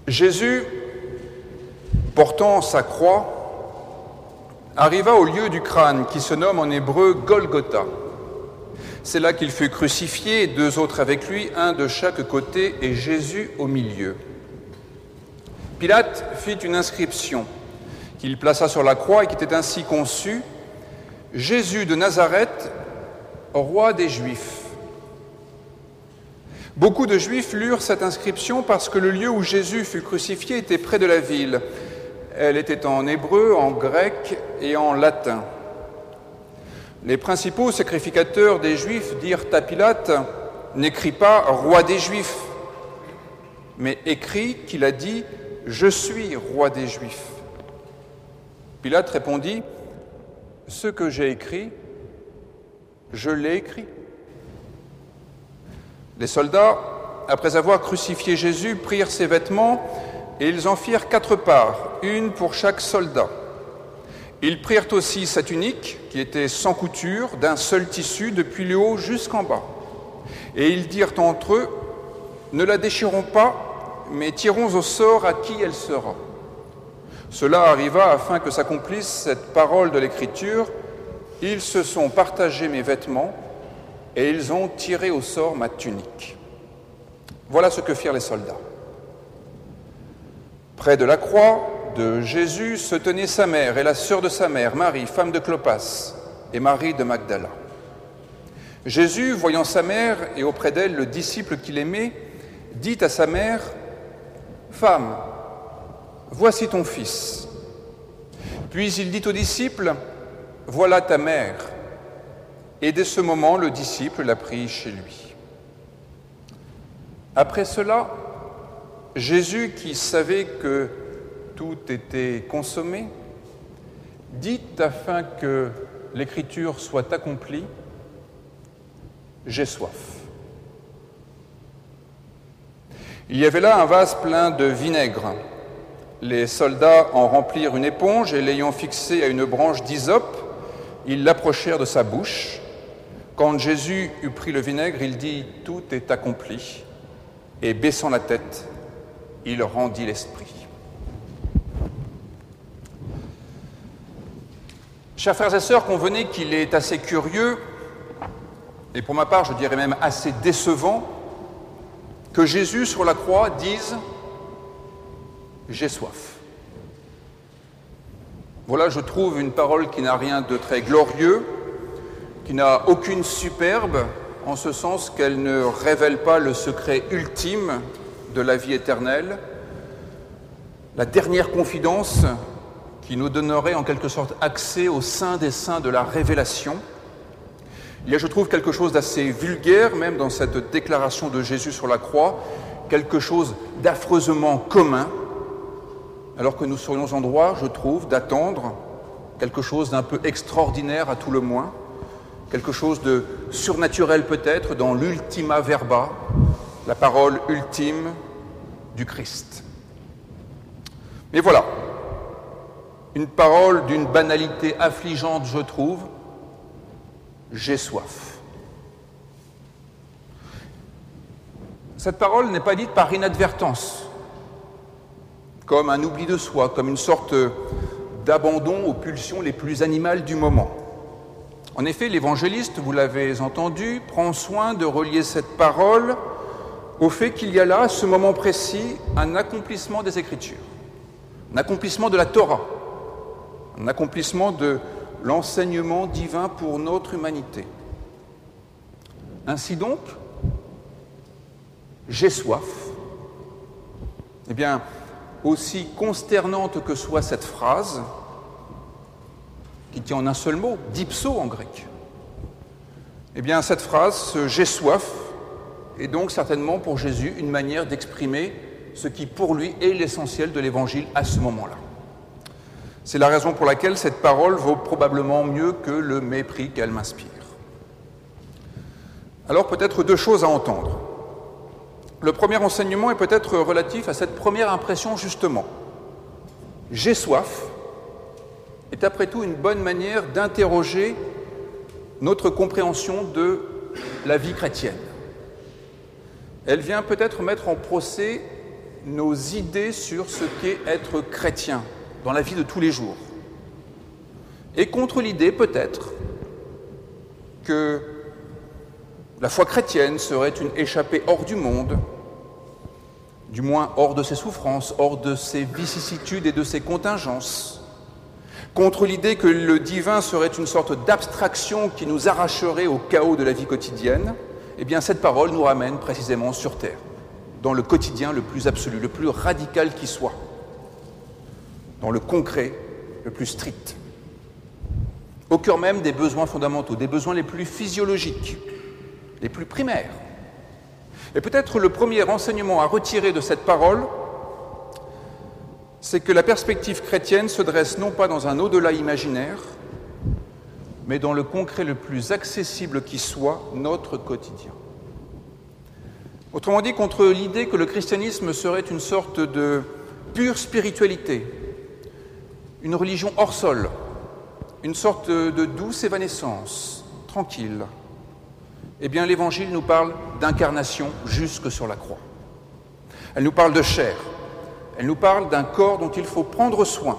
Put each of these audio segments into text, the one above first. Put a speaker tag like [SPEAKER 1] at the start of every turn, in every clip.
[SPEAKER 1] Jésus, portant sa croix, arriva au lieu du crâne qui se nomme en hébreu Golgotha. C'est là qu'il fut crucifié, et 2 autres avec lui, un de chaque côté et Jésus au milieu. Pilate fit une inscription qu'il plaça sur la croix et qui était ainsi conçue: Jésus de Nazareth, roi des Juifs. Beaucoup de Juifs lurent cette inscription parce que le lieu où Jésus fut crucifié était près de la ville. Elle était en hébreu, en grec et en latin. Les principaux sacrificateurs des Juifs dirent à Pilate: n'écris pas roi des Juifs, mais écris qu'il a dit: je suis roi des Juifs. Pilate répondit: ce que j'ai écrit, je l'ai écrit. Les soldats, après avoir crucifié Jésus, prirent ses vêtements et ils en firent 4 parts, une pour chaque soldat. Ils prirent aussi sa tunique, qui était sans couture, d'un seul tissu, depuis le haut jusqu'en bas. Et ils dirent entre eux: ne la déchirons pas, mais tirons au sort à qui elle sera. Cela arriva afin que s'accomplisse cette parole de l'Écriture: ils se sont partagés mes vêtements, et ils ont tiré au sort ma tunique. Voilà ce que firent les soldats. Près de la croix de Jésus se tenaient sa mère et la sœur de sa mère, Marie, femme de Clopas, et Marie de Magdala. Jésus, voyant sa mère et auprès d'elle le disciple qu'il aimait, dit à sa mère: Femme, voici ton fils. Puis il dit au disciple: voilà ta mère. Et dès ce moment, le disciple l'a pris chez lui. Après cela, Jésus, qui savait que tout était consommé, dit, afin que l'Écriture soit accomplie: j'ai soif. Il y avait là un vase plein de vinaigre. Les soldats en remplirent une éponge et, l'ayant fixée à une branche d'hysope, ils l'approchèrent de sa bouche. Quand Jésus eut pris le vinaigre, il dit: tout est accompli. Et baissant la tête, il rendit l'esprit. Chers frères et sœurs, convenez qu'il est assez curieux, et pour ma part, je dirais même assez décevant, que Jésus sur la croix dise: j'ai soif. Voilà, je trouve, une parole qui n'a rien de très glorieux, qui n'a aucune superbe, en ce sens qu'elle ne révèle pas le secret ultime de la vie éternelle, la dernière confidence qui nous donnerait en quelque sorte accès au sein des saints de la révélation. Il y a, je trouve, quelque chose d'assez vulgaire, même dans cette déclaration de Jésus sur la croix, quelque chose d'affreusement commun, alors que nous serions en droit, je trouve, d'attendre quelque chose d'un peu extraordinaire à tout le moins, quelque chose de surnaturel peut-être dans l'ultima verba, la parole ultime du Christ. Mais voilà, une parole d'une banalité affligeante, je trouve: j'ai soif. Cette parole n'est pas dite par inadvertance, comme un oubli de soi, comme une sorte d'abandon aux pulsions les plus animales du moment. En effet, l'évangéliste, vous l'avez entendu, prend soin de relier cette parole au fait qu'il y a là, à ce moment précis, un accomplissement des Écritures, un accomplissement de la Torah, un accomplissement de l'enseignement divin pour notre humanité. Ainsi donc, j'ai soif. Eh bien, aussi consternante que soit cette phrase, qui tient en un seul mot, dipso en grec, eh bien, cette phrase, ce « j'ai soif », est donc certainement pour Jésus une manière d'exprimer ce qui, pour lui, est l'essentiel de l'Évangile à ce moment-là. C'est la raison pour laquelle cette parole vaut probablement mieux que le mépris qu'elle m'inspire. Alors, peut-être 2 choses à entendre. Le premier enseignement est peut-être relatif à cette première impression, justement. « J'ai soif » est après tout une bonne manière d'interroger notre compréhension de la vie chrétienne. Elle vient peut-être mettre en procès nos idées sur ce qu'est être chrétien dans la vie de tous les jours. Et contre l'idée, peut-être, que la foi chrétienne serait une échappée hors du monde, du moins hors de ses souffrances, hors de ses vicissitudes et de ses contingences. Contre l'idée que le divin serait une sorte d'abstraction qui nous arracherait au chaos de la vie quotidienne, eh bien cette parole nous ramène précisément sur terre, dans le quotidien le plus absolu, le plus radical qui soit, dans le concret le plus strict, au cœur même des besoins fondamentaux, des besoins les plus physiologiques, les plus primaires. Et peut-être le premier enseignement à retirer de cette parole, c'est que la perspective chrétienne se dresse non pas dans un au-delà imaginaire, mais dans le concret le plus accessible qui soit, notre quotidien. Autrement dit, contre l'idée que le christianisme serait une sorte de pure spiritualité, une religion hors sol, une sorte de douce évanescence, tranquille, eh bien l'Évangile nous parle d'incarnation jusque sur la croix. Elle nous parle de chair, elle nous parle d'un corps dont il faut prendre soin.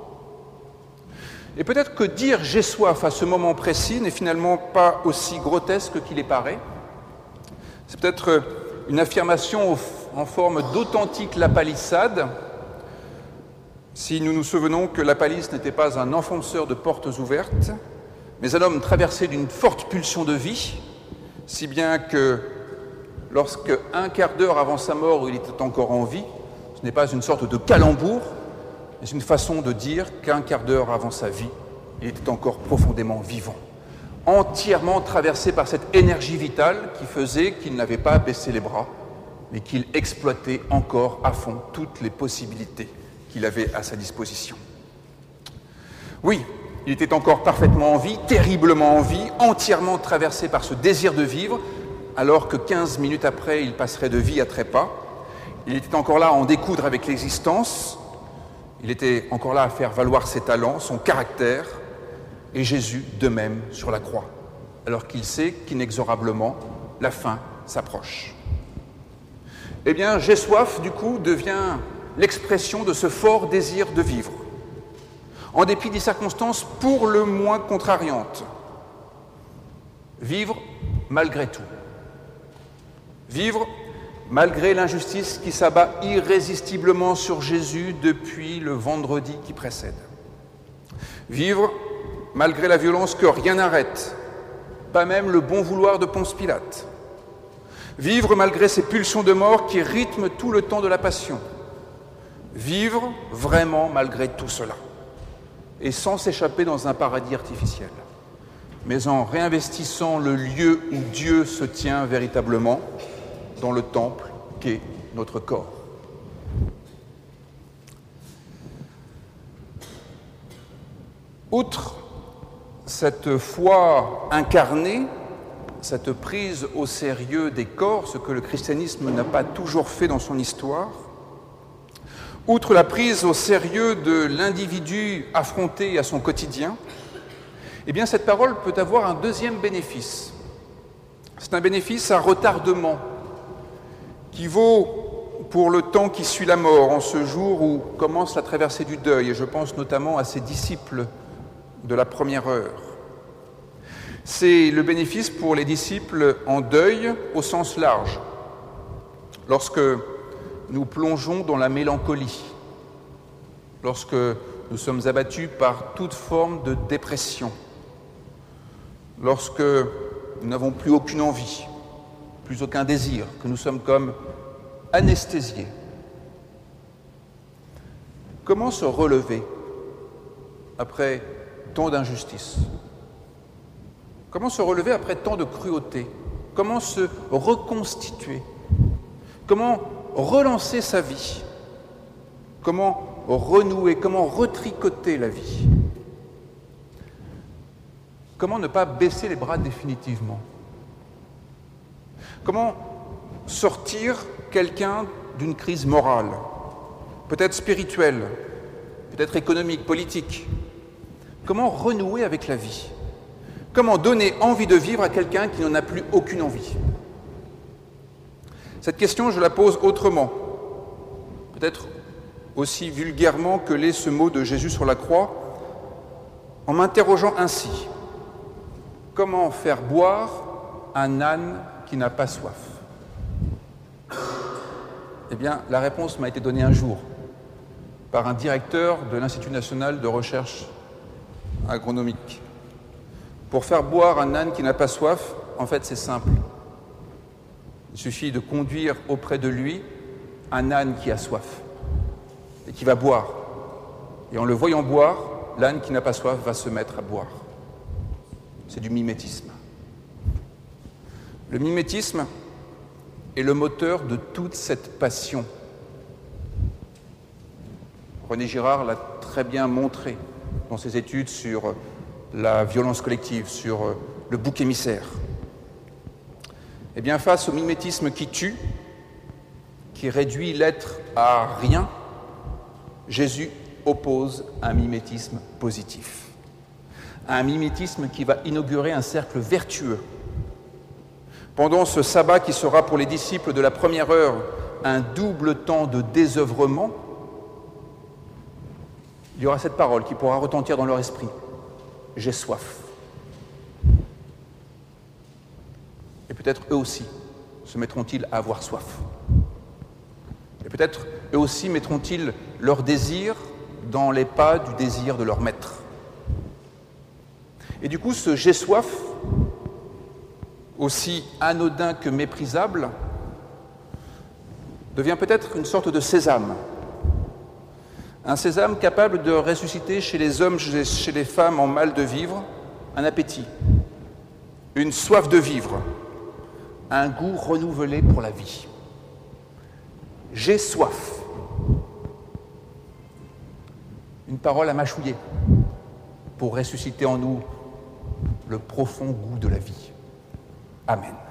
[SPEAKER 1] Et peut-être que dire « j'ai soif » à ce moment précis n'est finalement pas aussi grotesque qu'il est paraît. C'est peut-être une affirmation en forme d'authentique lapalissade, si nous nous souvenons que la palisse n'était pas un enfonceur de portes ouvertes, mais un homme traversé d'une forte pulsion de vie, si bien que lorsque un quart d'heure avant sa mort, il était encore en vie, ce n'est pas une sorte de calembour, mais une façon de dire qu'un quart d'heure avant sa vie, il était encore profondément vivant, entièrement traversé par cette énergie vitale qui faisait qu'il n'avait pas baissé les bras, mais qu'il exploitait encore à fond toutes les possibilités qu'il avait à sa disposition. Oui, il était encore parfaitement en vie, terriblement en vie, entièrement traversé par ce désir de vivre, alors que 15 minutes après, il passerait de vie à trépas. Il était encore là à en découdre avec l'existence, il était encore là à faire valoir ses talents, son caractère, et Jésus de même sur la croix, alors qu'il sait qu'inexorablement, la fin s'approche. Eh bien, j'ai soif, du coup, devient l'expression de ce fort désir de vivre, en dépit des circonstances pour le moins contrariantes. Vivre malgré tout. Vivre malgré l'injustice qui s'abat irrésistiblement sur Jésus depuis le vendredi qui précède. Vivre malgré la violence que rien n'arrête, pas même le bon vouloir de Ponce Pilate. Vivre malgré ces pulsions de mort qui rythment tout le temps de la passion. Vivre vraiment malgré tout cela, et sans s'échapper dans un paradis artificiel, mais en réinvestissant le lieu où Dieu se tient véritablement, dans le temple qu'est notre corps. Outre cette foi incarnée, cette prise au sérieux des corps, ce que le christianisme n'a pas toujours fait dans son histoire, outre la prise au sérieux de l'individu affronté à son quotidien, eh bien cette parole peut avoir un deuxième bénéfice. C'est un bénéfice à retardement qui vaut pour le temps qui suit la mort, en ce jour où commence la traversée du deuil, et je pense notamment à ses disciples de la première heure. C'est le bénéfice pour les disciples en deuil au sens large, lorsque nous plongeons dans la mélancolie, lorsque nous sommes abattus par toute forme de dépression, lorsque nous n'avons plus aucune envie, plus aucun désir, que nous sommes comme anesthésiés. Comment se relever après tant d'injustice? Comment se relever après tant de cruauté? Comment se reconstituer? Comment relancer sa vie? Comment renouer? Comment retricoter la vie? Comment ne pas baisser les bras définitivement? Comment sortir quelqu'un d'une crise morale, peut-être spirituelle, peut-être économique, politique? Comment renouer avec la vie? Comment donner envie de vivre à quelqu'un qui n'en a plus aucune envie? Cette question, je la pose autrement. peut-être aussi vulgairement que l'est ce mot de Jésus sur la croix, en m'interrogeant ainsi: comment faire boire un âne qui n'a pas soif? Eh bien, la réponse m'a été donnée un jour par un directeur de l'Institut national de recherche agronomique. Pour faire boire un âne qui n'a pas soif, en fait, c'est simple. Il suffit de conduire auprès de lui un âne qui a soif et qui va boire. Et en le voyant boire, l'âne qui n'a pas soif va se mettre à boire. C'est du mimétisme. Le mimétisme est le moteur de toute cette passion. René Girard l'a très bien montré dans ses études sur la violence collective, sur le bouc émissaire. Eh bien, face au mimétisme qui tue, qui réduit l'être à rien, Jésus oppose un mimétisme positif. Un mimétisme qui va inaugurer un cercle vertueux. Pendant ce sabbat qui sera pour les disciples de la première heure un double temps de désœuvrement, il y aura cette parole qui pourra retentir dans leur esprit: j'ai soif. Et peut-être eux aussi se mettront-ils à avoir soif. Et peut-être eux aussi mettront-ils leur désir dans les pas du désir de leur maître. Et du coup, ce « j'ai soif », aussi anodin que méprisable, devient peut-être une sorte de sésame. Un sésame capable de ressusciter chez les hommes et chez les femmes en mal de vivre un appétit, une soif de vivre, un goût renouvelé pour la vie. J'ai soif. Une parole à mâchouiller pour ressusciter en nous le profond goût de la vie. Amen.